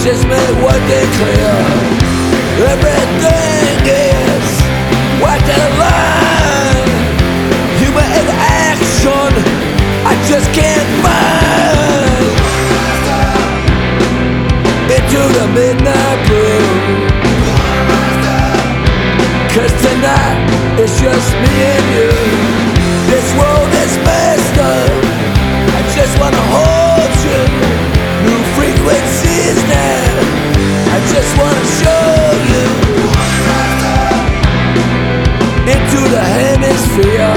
just make one thing clear. Everything is wiped out of line. Human inaction I just can't find. Into the midnight blue, 'cause tonight it's just me and you. This world is messed up, I just wanna hold you. New frequencies now, I just wanna show you. Into the hemisphere,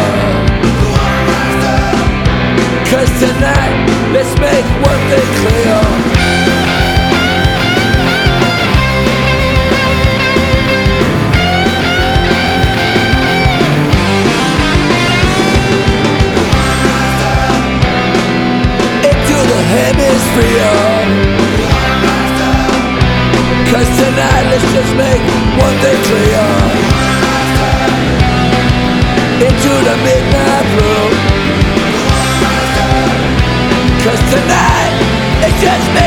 'cause tonight, let's make one thing clear. Hemisphere, 'cause tonight let's just make one thing clear. Into the midnight blue, 'cause tonight it's just me